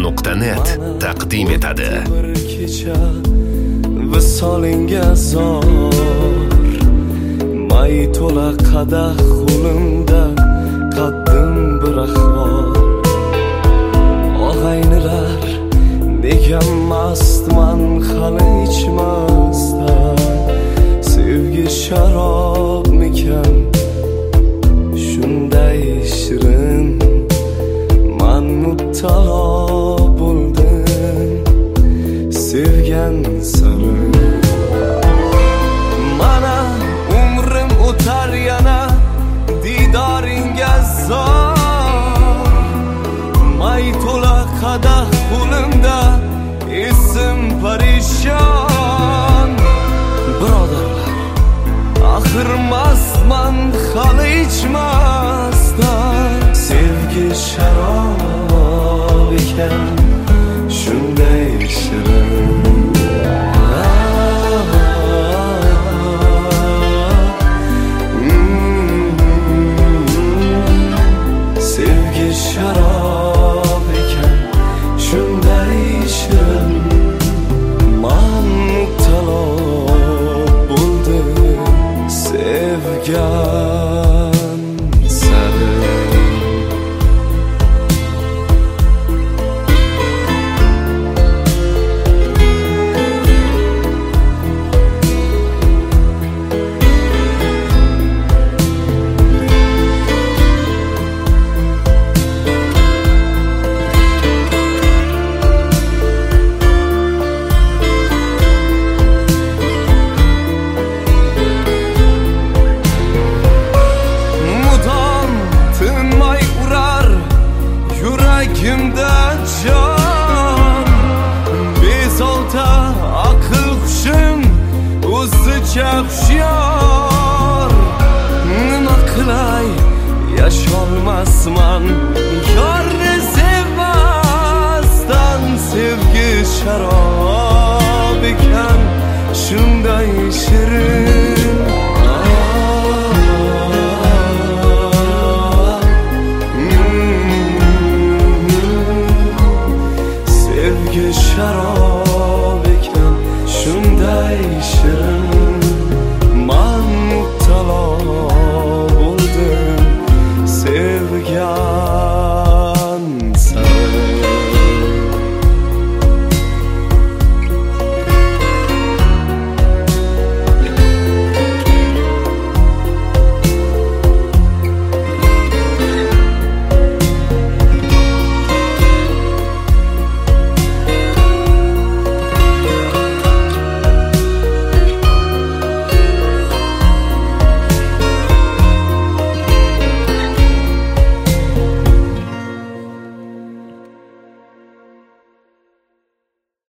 Radiomadan.net taqdim etadi. Bir kecha visolinga zor, may to'la qadah qo'limda, qaddim bir ahvol. Og'aynilar nega mastman hali ichmasdan, sevgi sharobmikan shunday shirin, man mubtalo bo'ldim sevgan sari. Mana umrim o'tar yana didoringga zor, may to'la qadah qo'limda, esim parishon. Birodarlar, axir mastman hali ichmasdan, sevgi sharob ekan shunday shirin. Sevgi sharob ekan shunday shirin, man mubtalo bo'ldim sevgan sari. Yuragimda jon bezovta, aql hushim o'zicha hushyor. Nima qilay, yasholmasman yorni sevmasdan, sevgi sharob ekan shunday shirin. Sevgi sharob ekan shunday shirin, man mubtalo bo'ldim sevgan